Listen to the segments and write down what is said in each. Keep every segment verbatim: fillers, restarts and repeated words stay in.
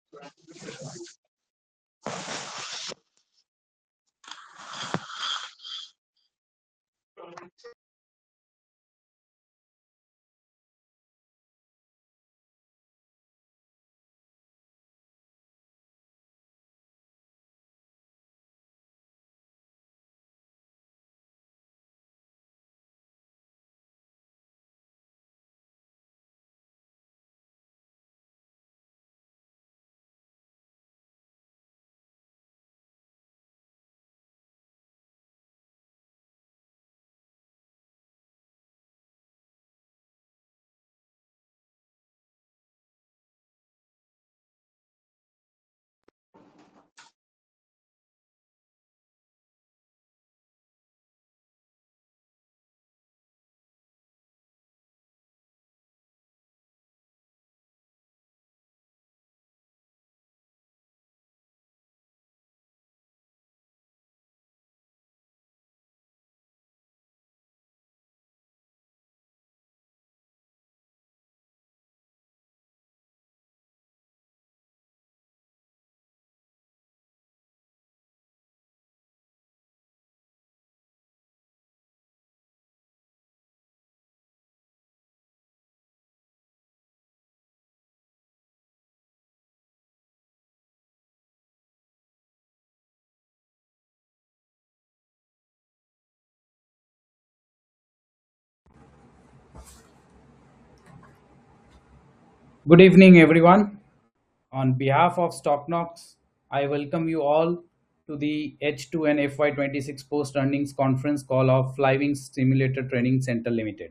Good evening, everyone. On behalf of StockNox, I welcome you all to the H two N F Y twenty-six post-earnings conference call of Flywings Simulator Training Center Limited.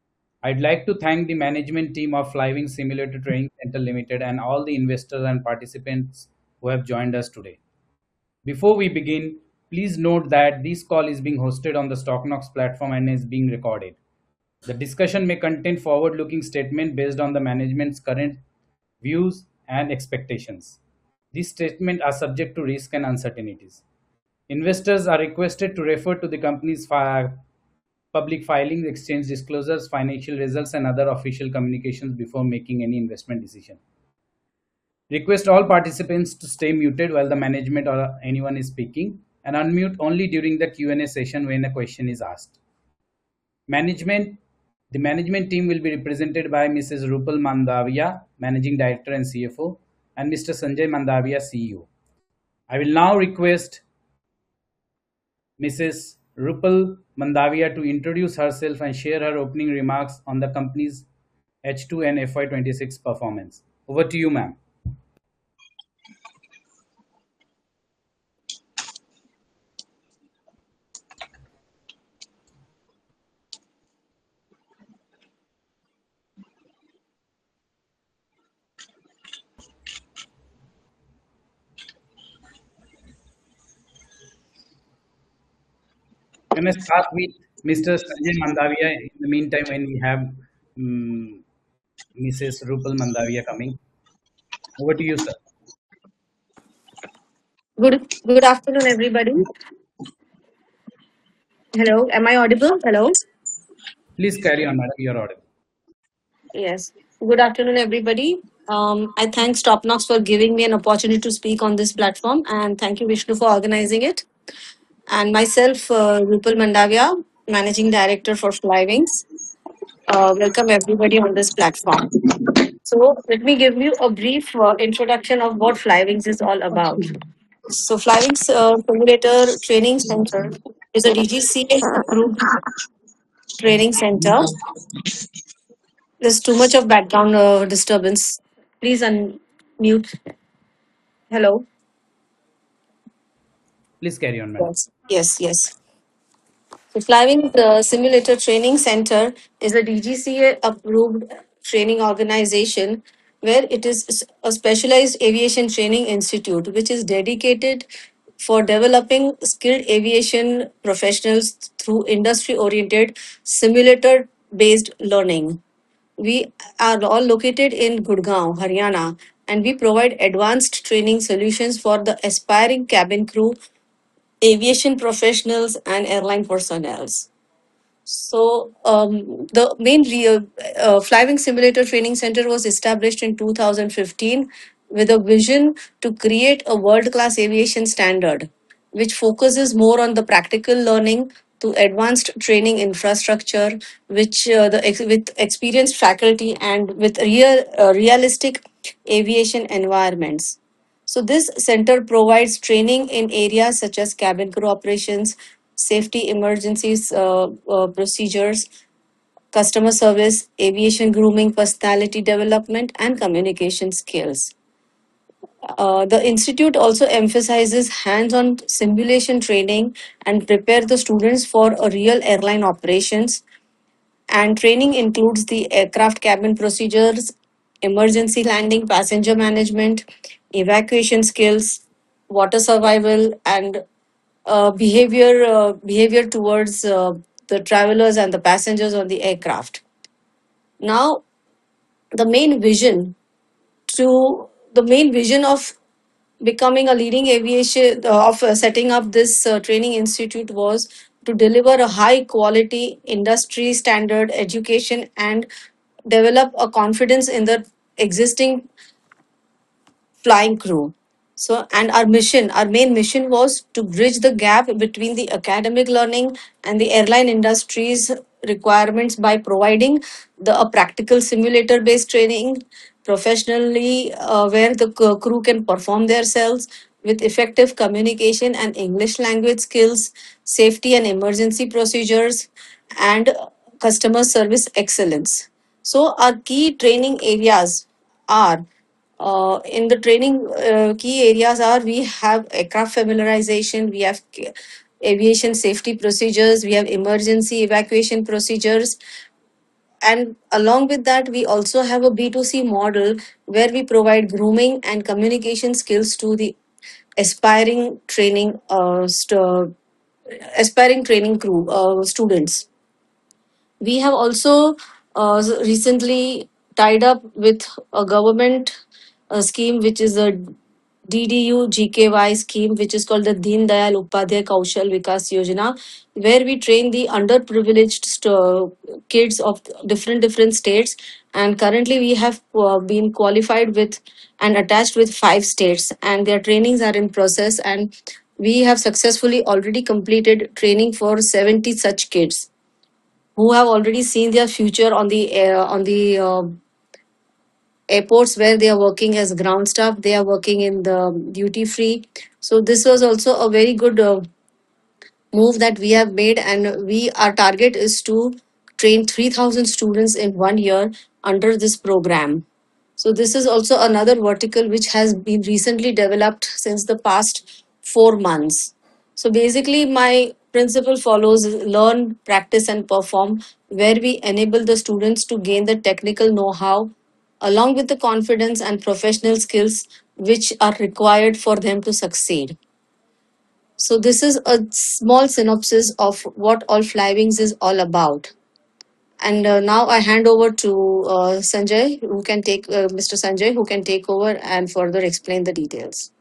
I'd like to thank the management team of Flywings Simulator Training Center Limited and all the investors and participants who have joined us today. Before we begin, please note that this call is being hosted on the StockNox platform and is being recorded. The discussion may contain forward-looking statements based on the management's current views and expectations. These statements are subject to risk and uncertainties. Investors are requested to refer to the company's fi- public filings, exchange disclosures, financial results, and other official communications before making any investment decision. Request all participants to stay muted while the management or anyone is speaking and unmute only during the Q and A session when a question is asked. Management The management team will be represented by Missus Rupal Mandavia, Managing Director and C F O, and Mister Sanjay Mandavia, C E O. I will now request Missus Rupal Mandavia to introduce herself and share her opening remarks on the company's H two and F Y twenty-six performance. Over to you, ma'am. Can I start with Mister Sanjay Mandavia in the meantime when we have um, Missus Rupal Mandavia coming? Over to you, sir. Good good afternoon, everybody. Hello, am I audible? Hello. Please carry on, madam. You're audible. Yes. Good afternoon, everybody. Um, I thank StopKnox for giving me an opportunity to speak on this platform, and thank you, Vishnu, for organizing it. And myself, uh, Rupal Mandavia, Managing Director for Flywings. Uh, welcome everybody on this platform. So, let me give you a brief uh, introduction of what Flywings is all about. So, Flywings uh, Simulator Training Center is a D G C A approved training center. There's too much of background uh, disturbance. Please unmute. Hello. Please carry on, madam. Yes. Yes. Yes. The Flying uh, Simulator Training Center is a D G C A approved training organization where it is a specialized aviation training institute which is dedicated for developing skilled aviation professionals through industry oriented simulator based learning. We are all located in Gurgaon, Haryana, and we provide advanced training solutions for the aspiring cabin crew, aviation professionals, and airline personnel. So, um, the main re- uh, Flywing Simulator Training Center was established in two thousand fifteen with a vision to create a world class aviation standard, which focuses more on the practical learning to advanced training infrastructure, which uh, the ex- with experienced faculty and with real uh, realistic aviation environments. So this center provides training in areas such as cabin crew operations, safety emergencies uh, uh, procedures, customer service, aviation grooming, personality development, and communication skills. Uh, the institute also emphasizes hands-on simulation training and prepare the students for a real airline operations. And training includes the aircraft cabin procedures, emergency landing, passenger management, evacuation skills, water survival, and uh, behavior uh, behavior towards uh, the travelers and the passengers on the aircraft. Now, the main vision to the main vision of becoming a leading aviation uh, of uh, setting up this uh, training institute was to deliver a high quality industry standard education and develop a confidence in the existing flying crew. So, and our mission, our main mission was to bridge the gap between the academic learning and the airline industry's requirements by providing the a practical simulator based training professionally uh, where the c- crew can perform themselves with effective communication and English language skills, safety and emergency procedures, and customer service excellence. So, our key training areas are uh, in the training uh, key areas are we have aircraft familiarization, we have ca- aviation safety procedures, we have emergency evacuation procedures, and along with that we also have a B two C model where we provide grooming and communication skills to the aspiring training uh, st- aspiring training crew uh, students. We have also uh, recently tied up with a government uh, scheme, which is a D D U G K Y scheme, which is called the Deen Dayal Upadhyay Kaushal Vikas Yojana, where we train the underprivileged st- kids of different different states. And currently, we have uh, been qualified with and attached with five states, and their trainings are in process. And we have successfully already completed training for seventy such kids who have already seen their future on the uh, on the uh, airports where they are working as ground staff. They are working in the duty free. So this was also a very good uh, move that we have made, and we our target is to train three thousand students in one year under this program. So this is also another vertical which has been recently developed since the past four months. So basically, my principle follows learn, practice, and perform, where we enable the students to gain the technical know how along with the confidence and professional skills which are required for them to succeed. So, this is a small synopsis of what All Flywings is all about. And uh, now I hand over to uh, Sanjay, who can take uh, Mister Sanjay, who can take over and further explain the details.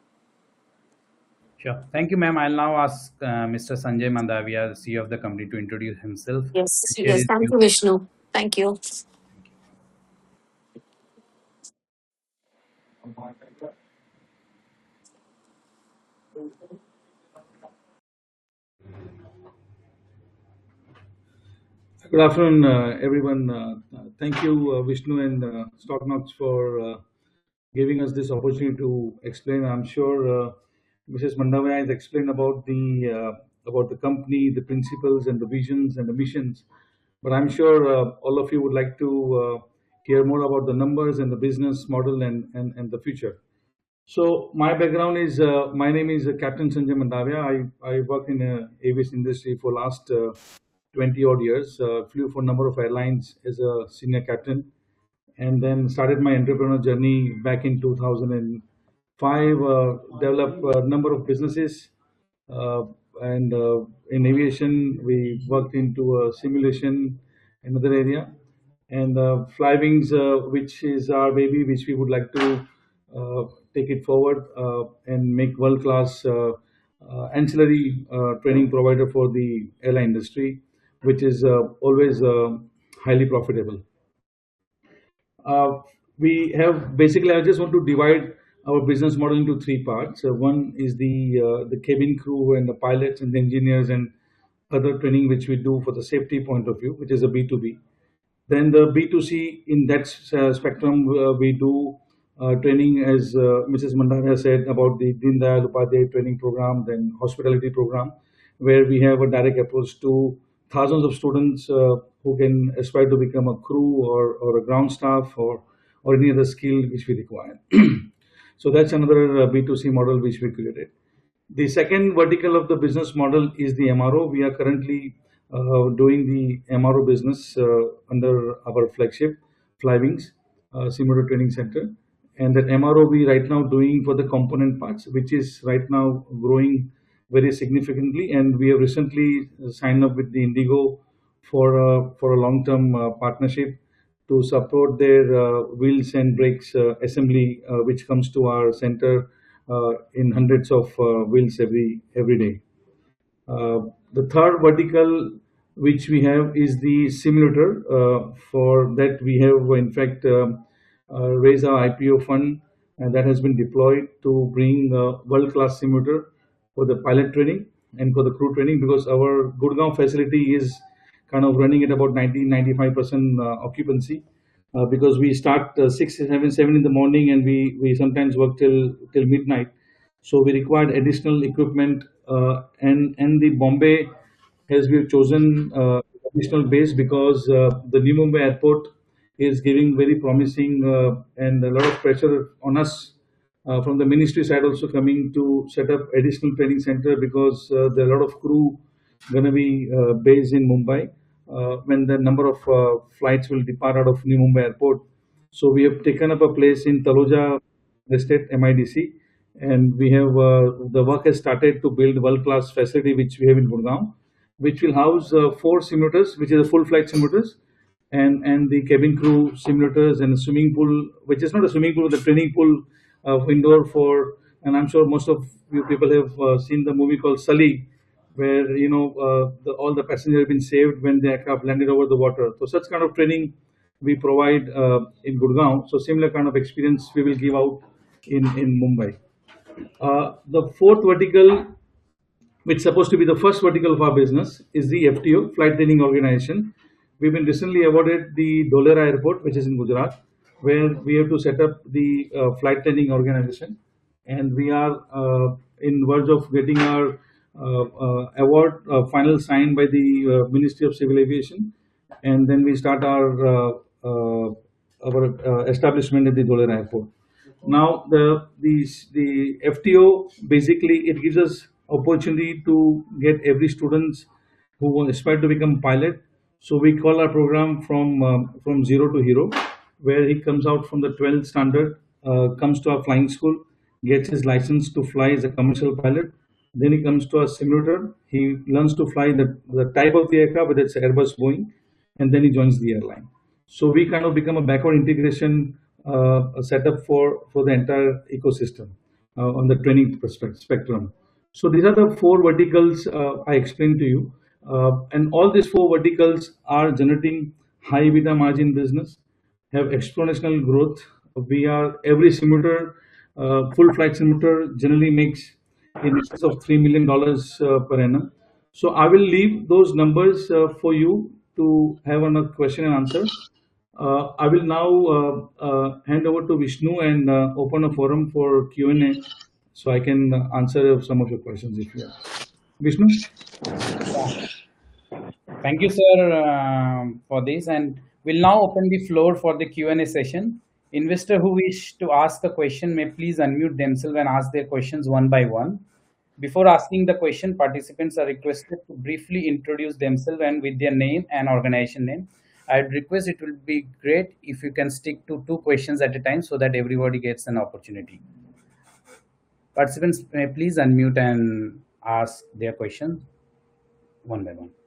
Sure. Thank you, ma'am. I'll now ask uh, Mister Sanjay Mandavia, the C E O of the company, to introduce himself Yes, and share yes. his Thank view. you, Vishnu. Thank you. Good afternoon, uh, everyone. Uh, uh, thank you, uh, Vishnu and uh, Stocknox, for uh, giving us this opportunity to explain. I'm sure uh, Missus Mandavaya has explained about the uh, about the company, the principles, and the visions and the missions. But I'm sure uh, all of you would like to uh, hear more about the numbers and the business model and and, and the future. So my background is uh, my name is uh, Captain Sanjay Mandavia. I, I work in the aviation industry for last uh, twenty odd years. Uh, flew for a number of airlines as a senior captain, and then started my entrepreneur journey back in two thousand five. Uh, developed a number of businesses, uh, and uh, in aviation we worked into a simulation, another area, and uh, Flywings, uh, which is our baby, which we would like to uh, take it forward uh, and make world class uh, uh, ancillary uh, training provider for the airline industry, which is uh, always uh, highly profitable. Uh, we have basically, I just want to divide our business model into three parts. Uh, one is the uh, the cabin crew and the pilots and the engineers and other training which we do for the safety point of view, which is a B two B. Then the B two C, in that uh, spectrum, uh, we do uh, training, as uh, Missus Mandavia said, about the Deen Dayal Upadhyay training program, then hospitality program, where we have a direct approach to thousands of students uh, who can aspire to become a crew or, or a ground staff or, or any other skill which we require. So that's another uh, B two C model which we created. The second vertical of the business model is the M R O. We are currently uh, doing the M R O business uh, under our flagship Flywings uh, Simulator Training Center, and that M R O we right now doing for the component parts, which is right now growing very significantly. And we have recently signed up with the Indigo for a, for a long-term uh, partnership to support their uh, wheels and brakes uh, assembly, uh, which comes to our center uh, in hundreds of uh, wheels every every day. Uh, the third vertical which we have is the simulator. Uh, for that, we have in fact um, uh, raised our I P O fund, and that has been deployed to bring uh, world-class simulator for the pilot training and for the crew training, because our Gurgaon facility is kind of running at about ninety to ninety-five percent uh, occupancy. Uh, because we start uh, six, seven, seven in the morning, and we, we sometimes work till till midnight. So we required additional equipment, uh, and and the Bombay has been chosen uh, additional base because uh, the New Mumbai airport is giving very promising uh, and a lot of pressure on us uh, from the ministry side also coming to set up additional training center, because uh, there are a lot of crew going to be uh, based in Mumbai uh, when the number of uh, flights will depart out of New Mumbai airport. So we have taken up a place in Taloja Estate, M I D C, and we have uh, the work has started to build world-class facility which we have in Gurgaon, which will house uh, four simulators, which is a full-flight simulators, and and the cabin crew simulators, and a swimming pool, which is not a swimming pool, but a training pool uh, indoor for. And I'm sure most of you people have uh, seen the movie called Sully, where you know uh, the, all the passengers have been saved when the aircraft landed over the water. So such kind of training we provide uh, in Gurgaon. So similar kind of experience we will give out in in Mumbai. Uh, the fourth vertical, which is supposed to be the first vertical of our business, is the F T O, Flight Training Organization. We've been recently awarded the Dholera Airport, which is in Gujarat, where we have to set up the uh, flight training organization, and we are uh, in verge of getting our uh, uh, award uh, final signed by the uh, Ministry of Civil Aviation, and then we start our uh, uh, our uh, establishment at the Dholera Airport. Now the the the F T O, basically it gives us opportunity to get every students who aspire to become pilot. So we call our program from um, from zero to hero, where he comes out from the twelfth standard, uh, comes to our flying school, gets his license to fly as a commercial pilot. Then he comes to our simulator. He learns to fly the, the type of the aircraft, whether it's Airbus, Boeing, and then he joins the airline. So we kind of become a backward integration uh, a setup for for the entire ecosystem uh, on the training perspective spectrum. So these are the four verticals uh, I explained to you, uh, and all these four verticals are generating high EBITDA margin business, have exponential growth. We are every simulator, uh, full flight simulator generally makes in excess of three million dollars uh, per annum. So I will leave those numbers uh, for you to have a question and answer. Uh, I will now uh, uh, hand over to Vishnu and uh, open a forum for Q and A, so I can uh, answer some of your questions if you have. Vishnu? Thank you, sir, uh, for this. And we'll now open the floor for the Q and A session. Investor who wish to ask a question may please unmute themselves and ask their questions one by one. Before asking the question, participants are requested to briefly introduce themselves and with their name and organization name. I'd request it will be great if you can stick to two questions at a time so that everybody gets an opportunity. Participants may please unmute and ask their question one by one.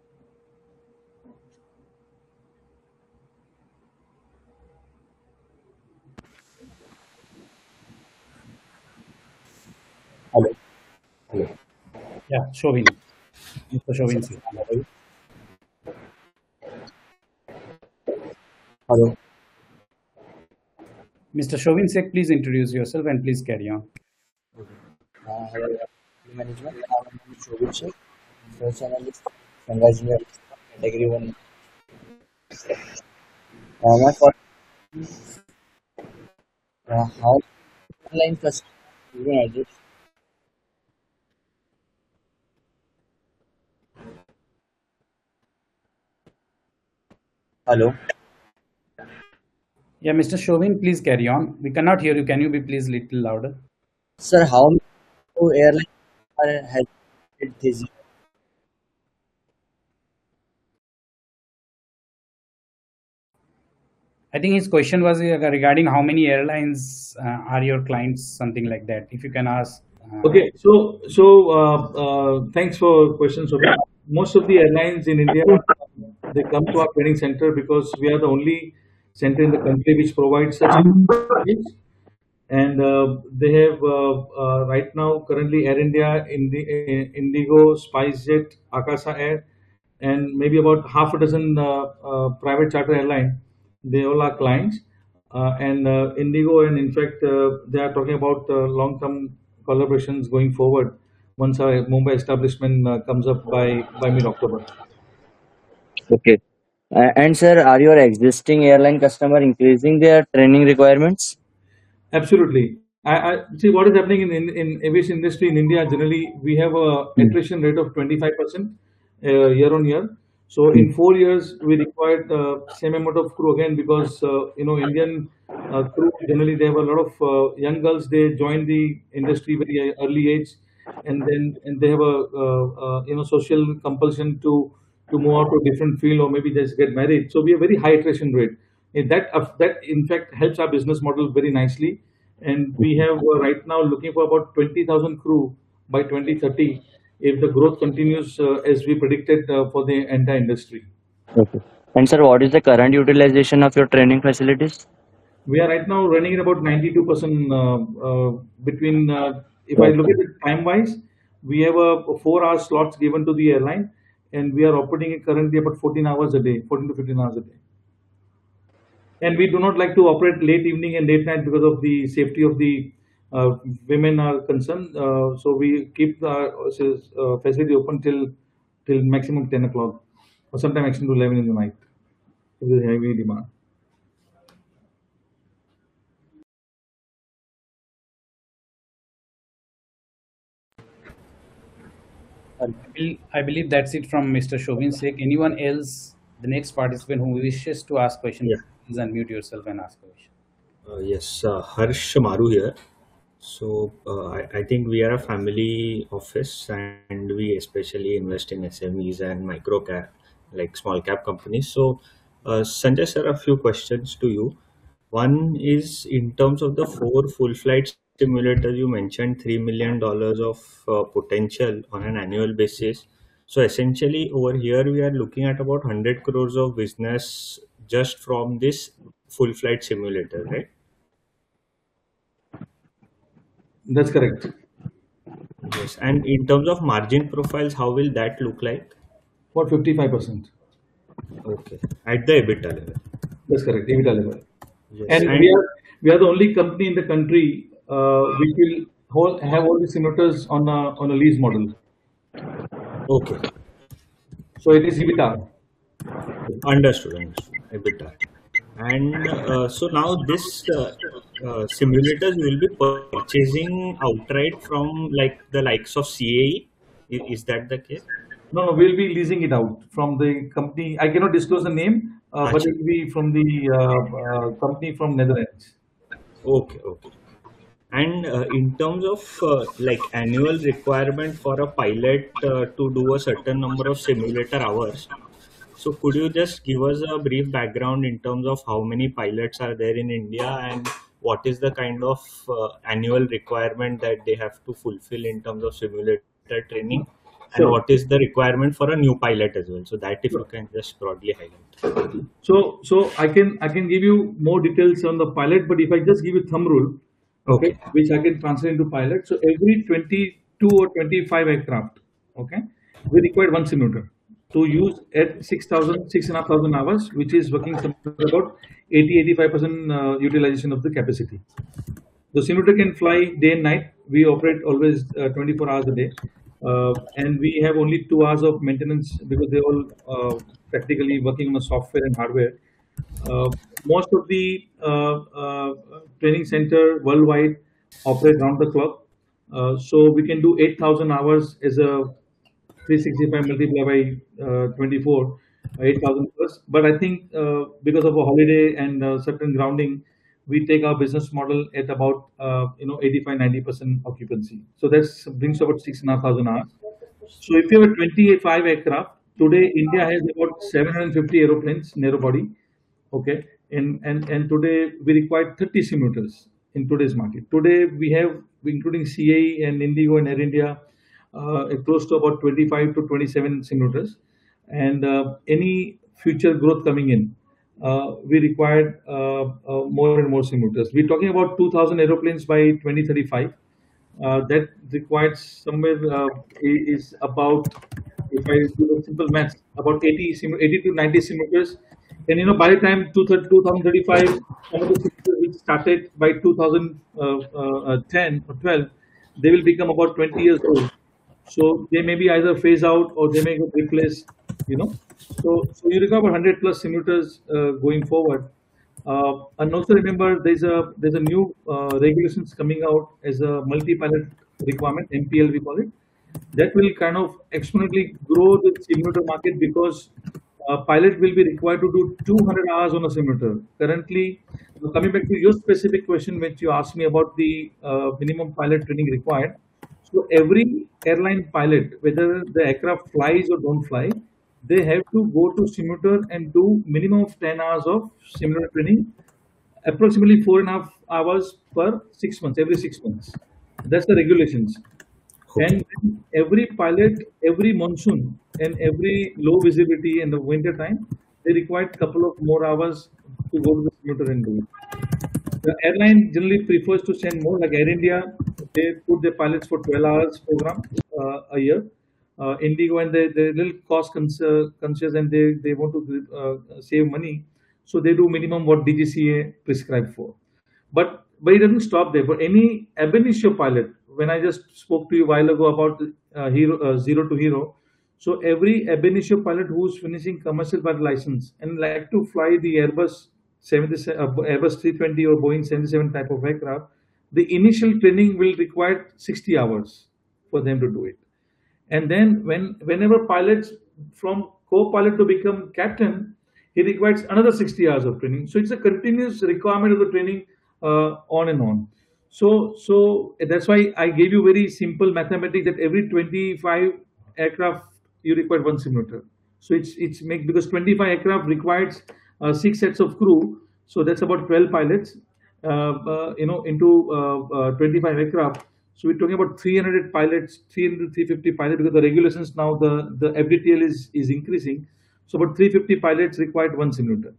Hello. Hello. Yeah, Shovin. Mister Shovin. Hello. Mister Shovin Sek, please introduce yourself and please carry on. Okay. Uh, hello, uh, management. Uh, My name is Shobit Sheikh, research analyst, Sunrise University, category one. Uh, my first, uh, how online customer using address. Hello, Yeah, Mister Shovin, please carry on. We cannot hear you. Can you be please little louder? sir. How many airlines are has it this year? I think his question was uh, regarding how many airlines uh, are your clients, something like that. If you can ask. Uh, Okay, so so uh, uh, thanks for questions. So most of the airlines in India, they come to our training center because we are the only center in the country which provides such package. And uh, they have uh, uh, right now currently Air India, Indi- uh, Indigo, SpiceJet, Akasa Air, and maybe about half a dozen uh, uh, private charter airline. They all are clients, uh, and uh, Indigo, and in fact, uh, they are talking about uh, long-term collaborations going forward once our Mumbai establishment uh, comes up by by mid-October. Okay. Uh, and sir, are your existing airline customer increasing their training requirements? Absolutely. I, I see what is happening in, in, in aviation industry in India. Generally, we have a Hmm. attrition rate of twenty-five percent uh, year on year. So Hmm. in four years, we required uh, same amount of crew again because uh, you know Indian uh, crew generally they have a lot of uh, young girls. They join the industry very early age, and then and they have a uh, uh, you know social compulsion to to move out to a different field or maybe just get married. So we have very high attrition rate. And that of- that in fact helps our business model very nicely, and we have uh, right now looking for about twenty thousand crew by twenty thirty if the growth continues uh, as we predicted uh, for the entire industry. Okay. And sir, what is the current utilization of your training facilities? We are right now running at about ninety-two percent uh, uh, between, uh, if I look Okay. at it time wise, we have a four hour slots given to the airline, and we are operating it currently about fourteen hours a day, fourteen to fifteen hours a day. And we do not like to operate late evening and late night because of the safety of the uh, women are concerned. Uh, so we keep the uh, facility open till till maximum ten o'clock, or sometime maximum to eleven in the night if there's heavy demand. Hello. I bel- I believe that's it from Mister Shovin Sek. Anyone else, the next participant who wishes to ask question, Yeah, please unmute yourself and ask a question. uh, yes, uh, Harsh Maru here. So, uh, I, I think we are a family office and we especially invest in S M Es and micro cap, like small cap companies. So, uh, Sanjay sir, a few questions to you. One is in terms of the four full flight simulators, you mentioned three million dollars of uh, potential on an annual basis. So, essentially, over here, we are looking at about one hundred crores of business just from this full flight simulator, right? That's correct. Yes. And in terms of margin profiles, how will that look like? For fifty-five percent. Okay. At the EBITDA level. That's correct. EBITDA level. Yes. And we And are we are the only company in the country uh, which will hold, have all the simulators on a on a lease model. okay. So it is EBITDA. Understood. Understood. EBITDA. And uh, so now this uh, uh, simulators will be purchasing outright from like the likes of C A E. Is, is that the case? No, no, we'll be leasing it out from the company. I cannot disclose the name, uh, but Acha. it will be from the uh, uh, company from Netherlands. Okay. Okay. And uh, in terms of uh, like annual requirement for a pilot uh, to do a certain number of simulator hours, so could you just give us a brief background in terms of how many pilots are there in India and what is the kind of uh, annual requirement that they have to fulfill in terms of simulator training, and Sure. what is the requirement for a new pilot as well? So that if you Sure. can just broadly highlight. So, so I can I can give you more details on the pilot, but if I just give you thumb rule, okay, Okay. which I can translate into pilot. So every twenty-two or twenty-five aircraft, okay, we require one simulator. to use at six thousand, six and a half thousand hours, which is working somewhere about eighty, eighty-five percent uh, utilization of the capacity. The simulator can fly day and night. We operate always uh, twenty-four hours a day. Uh, and we have only two hours of maintenance because they're all uh, practically working on the software and hardware. Uh, most of the uh, uh, training center worldwide operate round the clock. Uh, so we can do eight thousand hours as a three sixty-five multiplied by uh, twenty-four, eight thousand plus. But I think uh, because of a holiday and uh, certain grounding, we take our business model at about uh, you know eighty-five, ninety percent occupancy. So that brings about six and a half thousand hours. So if you have a twenty-five aircraft, today India has about seven hundred fifty aeroplanes, narrow body. Okay, and and and today we require thirty simulators in today's market. Today we have, including C A E and Indigo and Air India, uh, close to about twenty-five to twenty-seven simulators, and uh, any future growth coming in, uh, we require uh, uh, more and more simulators. We're talking about two thousand aeroplanes by twenty thirty-five. Uh, that requires somewhere uh, i- is about, if I do a simple math, about eighty, simu- eighty to ninety simulators. And you know, by the time two thousand thirty-five, some of the simulators which started by two thousand ten or twelve, they will become about twenty years old. So they may be either phase out or they may get replaced, you know. So, so you require one hundred plus simulators uh, going forward. Uh, and also remember, there's a there's a new uh, regulations coming out as a multi-pilot requirement, M P L we call it. That will kind of exponentially grow the simulator market because a pilot will be required to do two hundred hours on a simulator. Currently, uh, coming back to your specific question, which you asked me about the uh, minimum pilot training required. So every airline pilot, whether the aircraft flies or don't fly, they have to go to simulator and do minimum of ten hours of simulator training, approximately four and a half hours per six months, every six months. That's the regulations. Okay. And every pilot, every monsoon and every low visibility in the winter time, they require a couple of more hours to go to the simulator and do it. The airline generally prefers to send more, like Air India, they put their pilots for twelve hours program uh, a year. Uh, Indigo, and they, they're little cost cons- uh, conscious and they, they want to uh, save money. So they do minimum what D G C A prescribed for. But but it doesn't stop there. For any ab initio pilot, when I just spoke to you a while ago about uh, hero, uh, zero to hero, so every ab initio pilot who's finishing commercial pilot license and like to fly the Airbus seventy-seven, uh, Airbus three twenty or Boeing seventy-seven type of aircraft, the initial training will require sixty hours for them to do it. And then when whenever pilots from co-pilot to become captain, he requires another sixty hours of training. So it's a continuous requirement of the training uh, on and on. So so that's why I gave you very simple mathematics that every twenty-five aircraft you require one simulator. So it's it's make because twenty-five aircraft requires uh, six sets of crew. So that's about twelve pilots, uh, uh, you know, into uh, uh, twenty-five aircraft. So we're talking about three hundred pilots, three hundred, three fifty pilots because the regulations now the the F D T L is is increasing. So about three hundred fifty pilots required one simulator.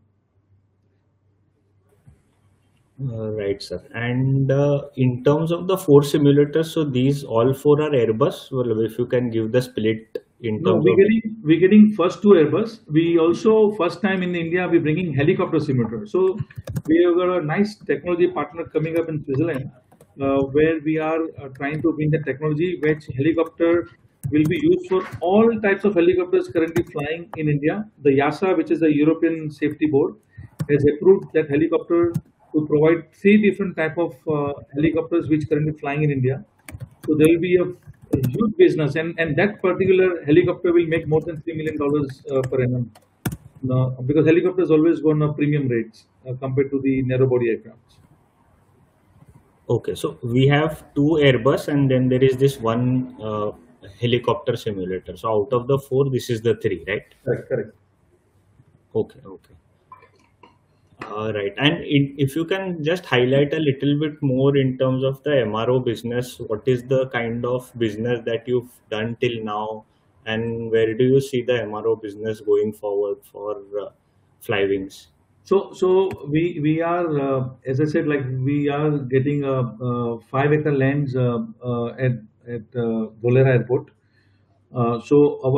Uh, right, sir. And uh, in terms of the four simulators, so these all four are Airbus. Well, if you can give the split in No, terms we're of. getting we're getting first two Airbus. We also first time in India we're bringing helicopter simulator. So we have got a nice technology partner coming up in Switzerland, uh, where we are uh, trying to bring the technology which helicopter will be used for all types of helicopters currently flying in India. The EASA, which is the European Safety Board, has approved that helicopter to provide three different type of uh, helicopters which currently flying in India. So there will be a, a huge business, and, and that particular helicopter will make more than three million dollars uh, per annum. No, because helicopters always go on a premium rates uh, compared to the narrow body aircraft. Okay, so we have two Airbus, and then there is this one uh, helicopter simulator. So out of the four, this is the three, right? Correct, correct. Okay, okay. All right. And in, if you can just highlight a little bit more in terms of the M R O business, what is the kind of business that you've done till now, and where do you see the M R O business going forward for uh, Flywings? So, so we we are, uh, as I said, like we are getting a, a five acre lands uh, uh, at at uh, Bolera Airport. Uh, so our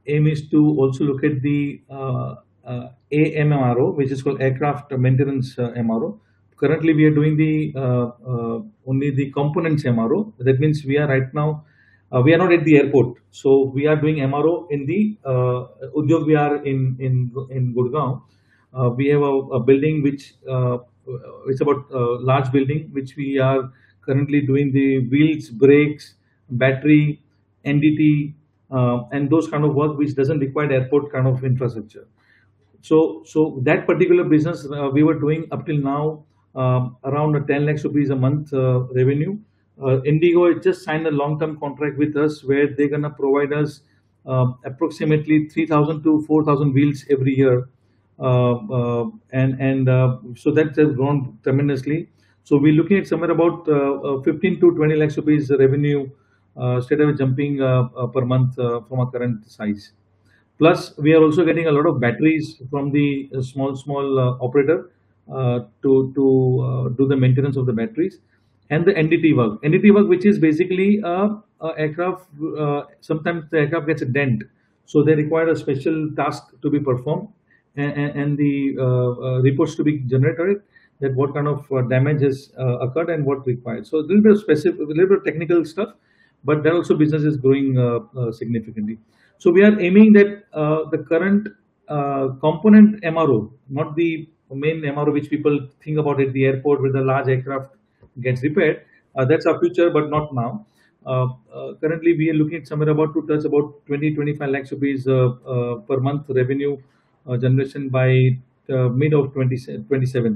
aim is to also look at the uh, uh, A M R O, which is called Aircraft Maintenance uh, M R O. Currently, we are doing the uh, uh, only the components M R O. That means we are right now uh, we are not at the airport, so we are doing M R O in the uh, Udyog Vihar in in in Gurgaon. Uh, we have a, a building which uh, it's about a large building which we are currently doing the wheels, brakes, battery, N D T, uh, and those kind of work which doesn't require airport kind of infrastructure. So, so that particular business uh, we were doing up till now um, around ten lakhs rupees a month uh, revenue. Uh, Indigo has just signed a long-term contract with us where they're gonna provide us uh, approximately three thousand to four thousand wheels every year, uh, uh, and and uh, so that has grown tremendously. So we're looking at somewhere about uh, uh, fifteen to twenty lakhs rupees revenue uh, straight away jumping uh, uh, per month uh, from our current size. Plus, we are also getting a lot of batteries from the uh, small small uh, operator uh, to to uh, do the maintenance of the batteries, and the N D T work. N D T work, which is basically a, a aircraft. Uh, sometimes the aircraft gets a dent, so they require a special task to be performed, and, and the uh, uh, reports to be generated that what kind of uh, damage has uh, occurred and what required. So a little bit of specific, a little bit of technical stuff, but that also business is growing uh, uh, significantly. So we are aiming that uh, the current uh, component M R O, not the main M R O which people think about at the airport where the large aircraft gets repaired. Uh, that's our future, but not now. Uh, uh, currently, we are looking at somewhere about to touch about twenty to twenty-five lakhs rupees uh, uh, per month revenue uh, generation by uh, mid of twenty twenty-seven.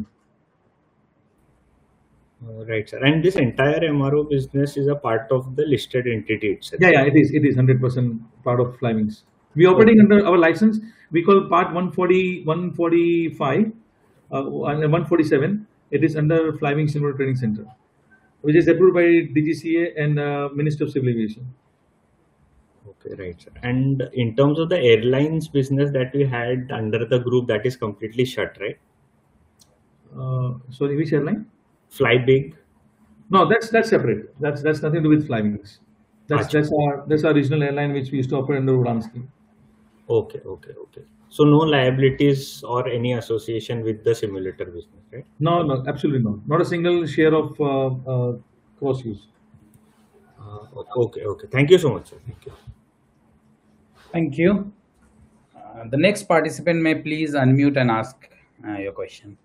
Uh, right, sir. And this entire M R O business is a part of the listed entity itself. Yeah, yeah, it is. It is one hundred percent part of Flywings. We are operating under our license. We call part one forty, one forty-five, uh, and one forty-seven. It is under Flywings Similar Training Center, which is approved by D G C A and uh, Minister of Civil Aviation. Okay, right, sir. And in terms of the airlines business that we had under the group, that is completely shut, right? Uh, sorry, which airline? Flybig. No, that's that's separate. That's that's nothing to do with Flywings. That's Achha. that's our that's our regional airline which we used to operate under Udan scheme. Okay, okay, okay. So no liabilities or any association with the simulator business, right? No, no, absolutely not. Not a single share of uh, uh, cross use. Uh, okay, okay. Thank you so much, sir. Thank you. Thank you. Uh, the next participant may please unmute and ask uh, your question.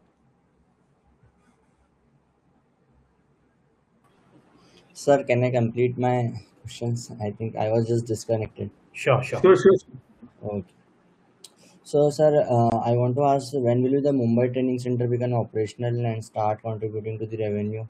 Sir, can I complete my questions? I think I was just disconnected. Sure, sure. Sure, sure. Okay. So, sir, uh, I want to ask when will the Mumbai Training Center become operational and start contributing to the revenue?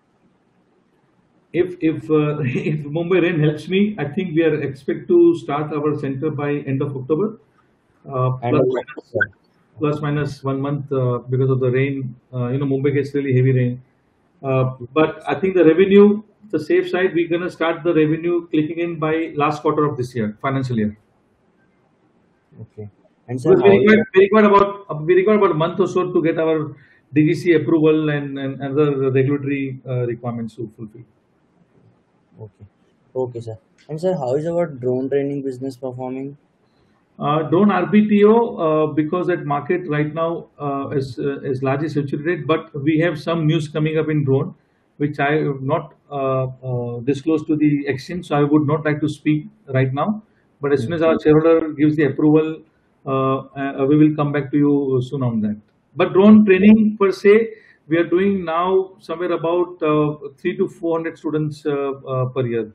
If if uh, if Mumbai rain helps me, I think we are expect to start our center by end of October, uh, And plus, uh, minus, sir, plus minus one month uh, because of the rain. Uh, you know, Mumbai gets really heavy rain. Uh, but I think the revenue, the safe side, we're gonna start the revenue clicking in by last quarter of this year, financial year. okay. And sir, Because we how is require, we require about uh, we require about a month or so to get our D G C approval and, and other regulatory uh, requirements to fulfill. okay, okay, sir. And sir, how is our drone training business performing? Uh, drone R B T O, uh, because that market right now uh, is uh, is largely saturated, but we have some news coming up in drone, which I have not uh, uh, disclosed to the exchange, so I would not like to speak right now. But as soon as our shareholder gives the approval, uh, uh, we will come back to you soon on that. But drone training per se, we are doing now somewhere about uh, three to four hundred students uh, uh, per year.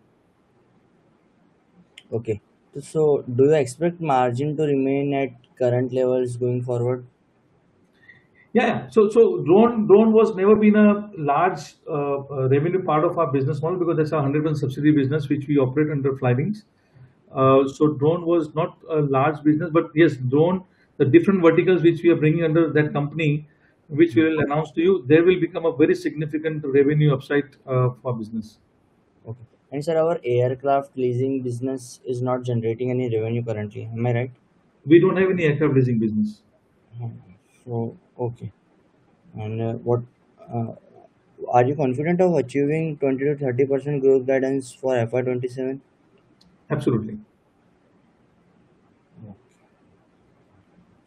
Okay. So, do you expect margin to remain at current levels going forward? Yeah, so so drone drone was never been a large uh, uh, revenue part of our business model because that's our one hundred percent subsidiary business which we operate under Flywings. Uh, so drone was not a large business, but yes, drone, the different verticals which we are bringing under that company, which we will announce to you, there will become a very significant revenue upside uh, for business. Okay. And sir, our aircraft leasing business is not generating any revenue currently. Am I right? We don't have any aircraft leasing business. So, okay. And uh, what uh, are you confident of achieving twenty to thirty percent growth guidance for F Y twenty-seven? Absolutely.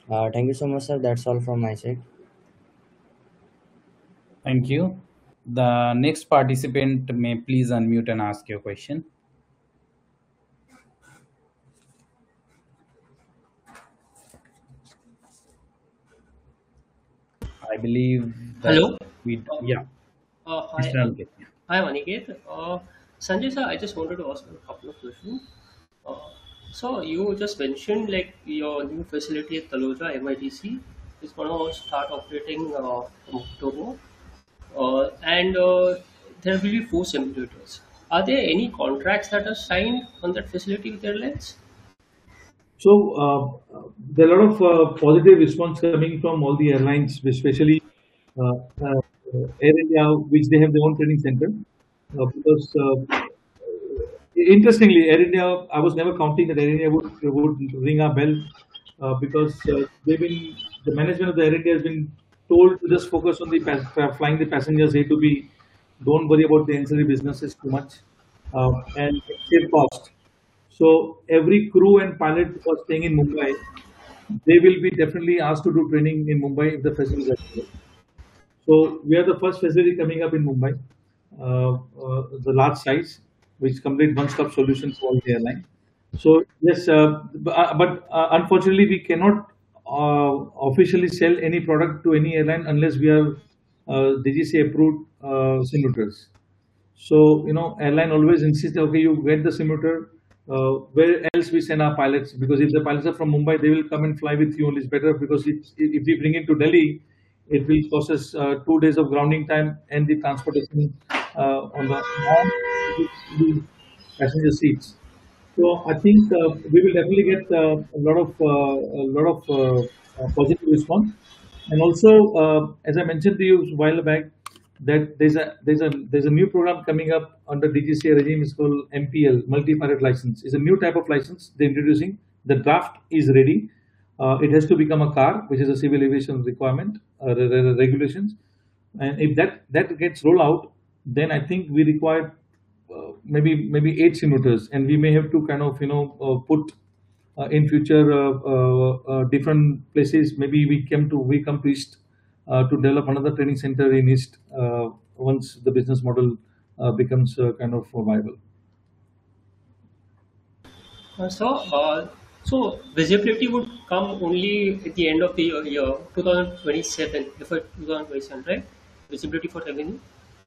Uh, thank you so much, sir. That's all from my side. Thank you. The next participant may please unmute and ask your question. I believe that Hello. we, Uh, yeah, uh, hi, mister uh, Ankit. hi, Aniket. Uh, Sanjay sir, I just wanted to ask a couple of questions. Uh, so you just mentioned like your new facility at Taloja M I T C is going to start operating uh, from October, uh, and uh, there will be four simulators. Are there any contracts that are signed on that facility with airlines? So uh, there are a lot of uh, positive response coming from all the airlines, especially uh, uh, Air India, which they have their own training center. Uh, because uh, interestingly, Air India, I was never counting that Air India would would ring a bell uh, because uh, they've been the management of the Air India has been told to just focus on the pas- uh, flying the passengers A to B. Don't worry about the ancillary businesses too much, uh, and save cost. So every crew and pilot who are staying in Mumbai, they will be definitely asked to do training in Mumbai if the facilities are there. So we are the first facility coming up in Mumbai, uh, uh, the large size, which complete one-stop solution for all the airline. So yes, uh, bu- uh, but uh, unfortunately we cannot uh, officially sell any product to any airline unless we are uh, D G C approved uh, simulators. So, you know, airline always insists, okay, you get the simulator, uh, where else we send our pilots? Because if the pilots are from Mumbai, they will come and fly with you only. It's better because it, if we bring it to Delhi, it will cost us uh, two days of grounding time and the transportation uh, on the the passenger seats. So I think uh, we will definitely get uh, a lot of uh, a lot of uh, uh, positive response. And also, uh, as I mentioned to you a while back, that there's a there's a there's a new program coming up under D G C A regime. It's called M P L, multi-pilot license. It's a new type of license they're introducing. The draft is ready. Uh, it has to become a car, which is a civil aviation requirement, uh, re- re- regulations. And if that that gets rolled out, then I think we require uh, maybe maybe eight simulators, and we may have to kind of you know uh, put uh, in future uh, uh, uh, different places. Maybe we come to we come to east uh, to develop another training center in east uh, once the business model uh, becomes uh, kind of viable. Uh, so, uh, so visibility would come only at the end of the year, year twenty twenty-seven, before twenty twenty-seven, right? Visibility for revenue.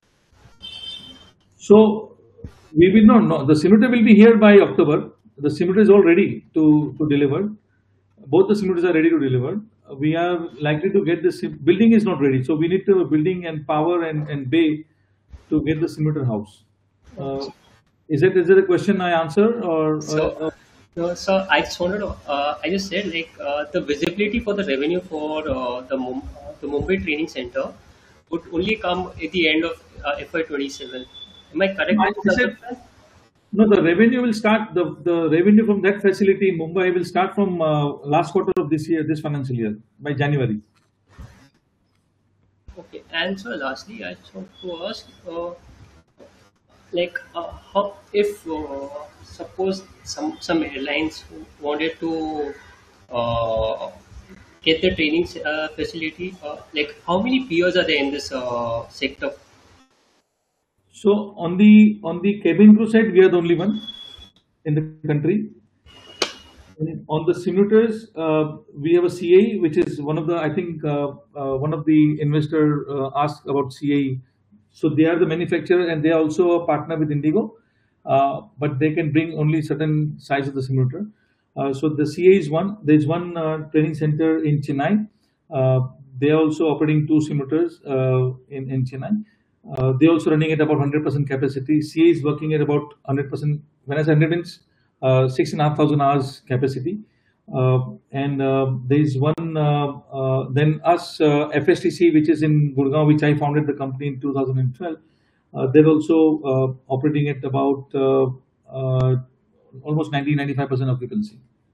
So we will not know. The simulator will be here by October. The simulator is all ready to, to deliver. Both the simulators are ready to deliver. We are likely to get the sim- building is not ready, so we need to building and power and, and bay to get the simulator house. Uh, is it is it a question I answer or? So, Uh, no, so I just wanted to, uh, I just said like uh, the visibility for the revenue for uh, the Mum- uh, the Mumbai Training Center would only come at the end of uh, F Y twenty-seven. Am I correct in I this said assumption? no. The revenue will start. The, the revenue from that facility in Mumbai will start from uh, last quarter of this year, this financial year, by January. Okay. And so lastly, I just want to ask, uh, like, uh, how if uh, suppose some some airlines wanted to uh, get the training uh, facility, uh, like how many peers are there in this uh, sector? So on the on the cabin crew side, we are the only one in the country. And on the simulators, uh, we have a C A E, which is one of the I think uh, uh, one of the investor uh, asked about C A E. So they are the manufacturer and they are also a partner with Indigo, uh, but they can bring only certain size of the simulator. Uh, so the C A E is one. There is one uh, training center in Chennai. Uh, they are also operating two simulators uh, in in Chennai. Uh, they also running at about one hundred percent capacity. C A E is working at about one hundred percent. When I say one hundred means uh, six and a half thousand hours capacity. Uh, and uh, there is one, uh, uh, then us, uh, F S T C, which is in Gurgaon, which I founded the company in two thousand twelve. Uh, they're also uh, operating at about uh, uh, almost ninety ninety-five percent occupancy.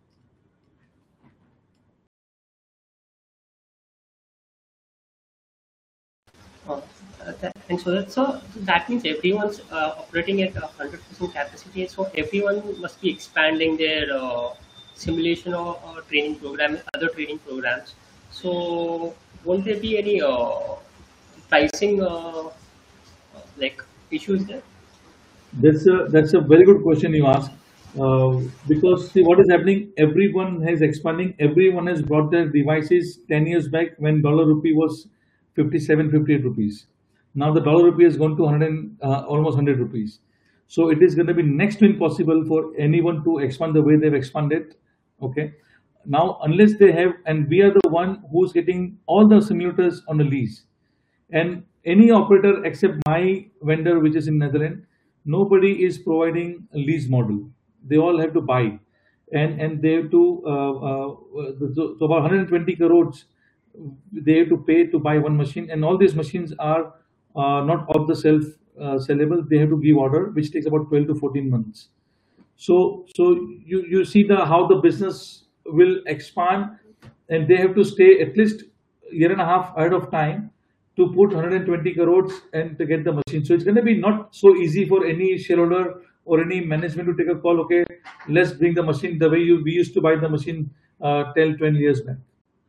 Uh, uh, th- Thanks for that. So that means everyone's uh, operating at one hundred percent capacity. So everyone must be expanding their uh, simulation or, or training program, other training programs. So won't there be any uh, pricing uh, like issues there? That's a that's a very good question you ask. Uh, because see what is happening, everyone has expanding, everyone has brought their devices ten years back when dollar rupee was fifty-seven, fifty-eight rupees. Now the dollar rupee has gone to one hundred and, uh, almost one hundred rupees. So it is going to be next to impossible for anyone to expand the way they've expanded. Okay. Now, unless they have, and we are the one who's getting all the simulators on a lease, and any operator except my vendor, which is in Netherlands, nobody is providing a lease model. They all have to buy, and and they have to uh, uh, so, so about one hundred twenty crores they have to pay to buy one machine, and all these machines are uh, not off the shelf uh, sellable. They have to give order, which takes about twelve to fourteen months. So so you you see the how the business will expand, and they have to stay at least year and a half ahead of time to put one hundred twenty crores and to get the machine. So it's going to be not so easy for any shareholder or any management to take a call. Okay, let's bring the machine the way you we used to buy the machine uh, ten, twenty years back.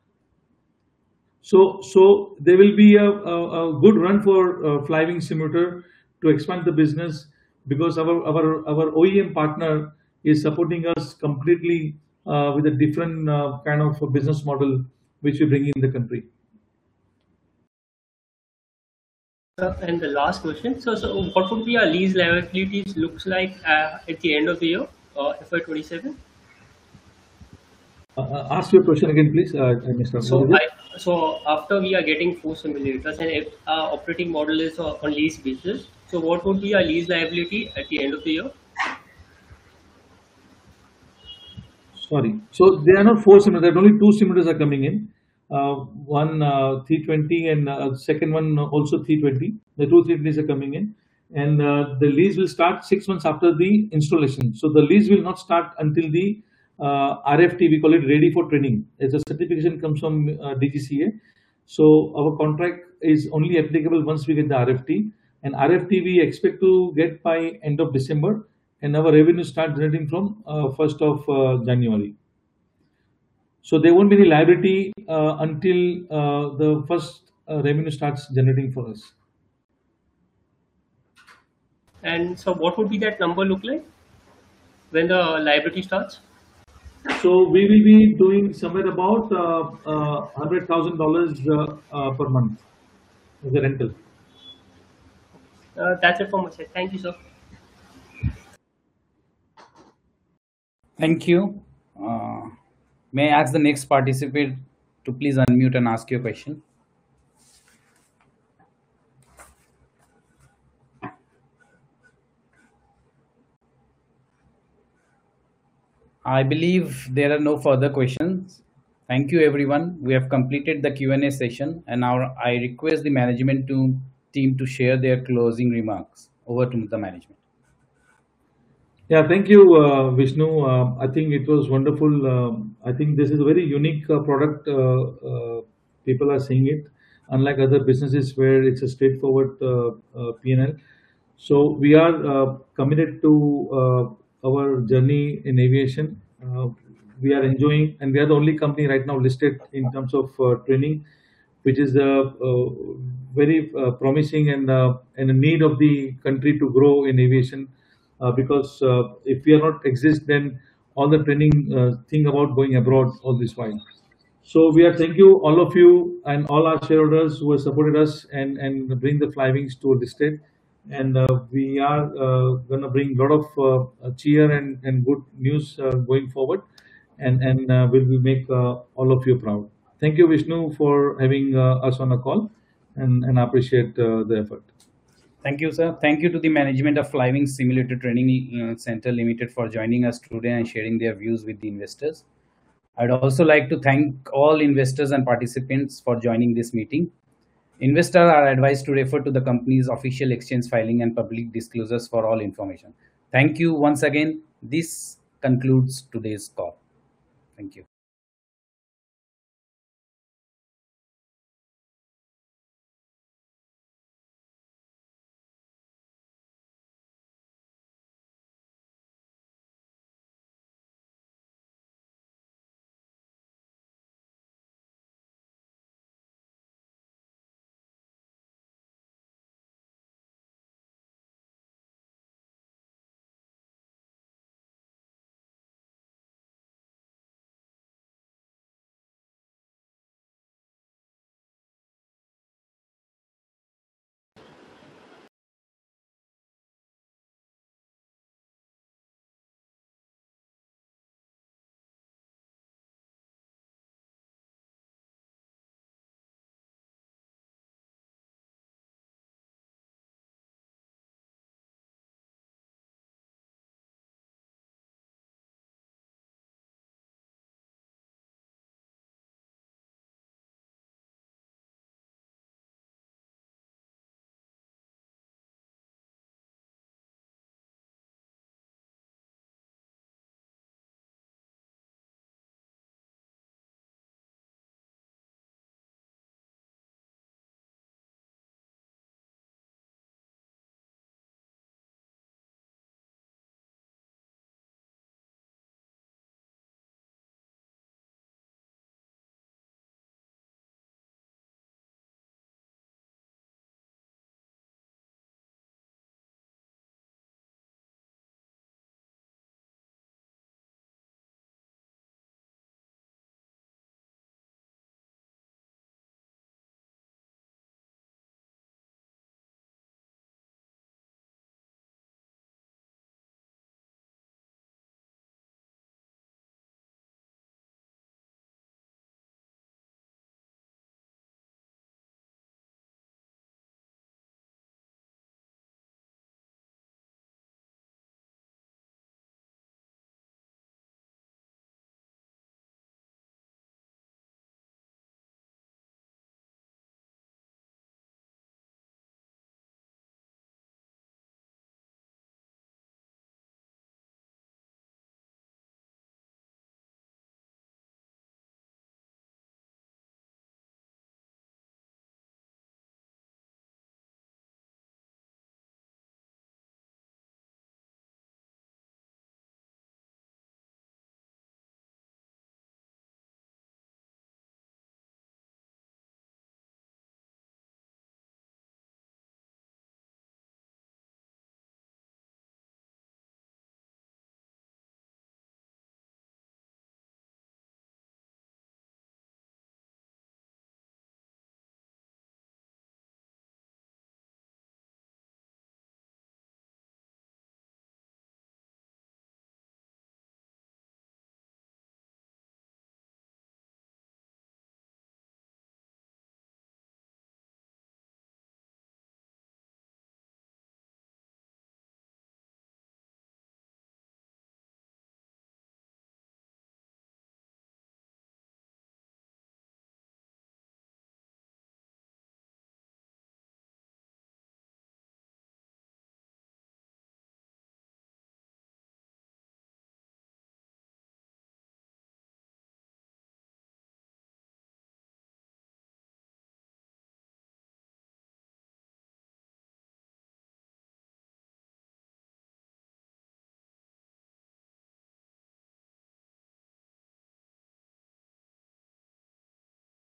So so there will be a, a, a good run for uh, Flywing Simulator to expand the business, because our our our O E M partner is supporting us completely uh, with a different uh, kind of a business model which we bring in the country. Uh, and the last question. So, so what would be our lease liabilities looks like uh, at the end of the year, uh, F Y twenty-seven? Uh, uh, ask your question again, please, uh, Mister So, Modi. I, so after we are getting four simulators and if our operating model is uh, on lease basis, so what would be our lease liability at the end of the year? Sorry. So there are not four simulators. Only two simulators are coming in. Uh, one uh, three twenty and uh, second one also three twenty. The two three twenties are coming in, and uh, the lease will start six months after the installation. So the lease will not start until the uh, R F T. We call it ready for training. It's a certification comes from uh, D G C A. So our contract is only applicable once we get the R F T, and R F T we expect to get by end of December, and our revenue start generating from uh, first of uh, January. So there won't be any liability uh, until uh, the first uh, revenue starts generating for us. And so what would be that number look like when the liability starts? So we will be doing somewhere about uh, uh, one hundred thousand dollars uh, uh, per month as a rental. Uh, that's it from my side. Thank you, sir. Thank you. Uh, may I ask the next participant to please unmute and ask your question? I believe there are no further questions. Thank you, everyone. We have completed the Q and A session, and now I request the management to, team to share their closing remarks. Over to the management. Yeah, thank you, uh, Vishnu. Uh, I think it was wonderful. Um, I think this is a very unique uh, product. Uh, uh, people are seeing it, unlike other businesses where it's a straightforward uh, uh, P and L. So we are uh, committed to uh, our journey in aviation. Uh, we are enjoying, and we are the only company right now listed in terms of uh, training, which is uh, uh, very uh, promising and uh, and a need of the country to grow in aviation. Uh, because uh, if we are not exist, then all the training uh, thing about going abroad all this while. So we are thank you all of you and all our shareholders who have supported us and and bring the Flywings to listed, and uh, we are uh, gonna bring a lot of uh, cheer and and good news uh, going forward, and and uh, will we make uh, all of you proud. Thank you, Vishnu, for having uh, us on a call, and and I appreciate uh, the effort. Thank you, sir. Thank you to the management of Flywing Simulator Training uh, Center Limited for joining us today and sharing their views with the investors. I'd also like to thank all investors and participants for joining this meeting. Investors are advised to refer to the company's official exchange filing and public disclosures for all information. Thank you once again. This concludes today's call. Thank you.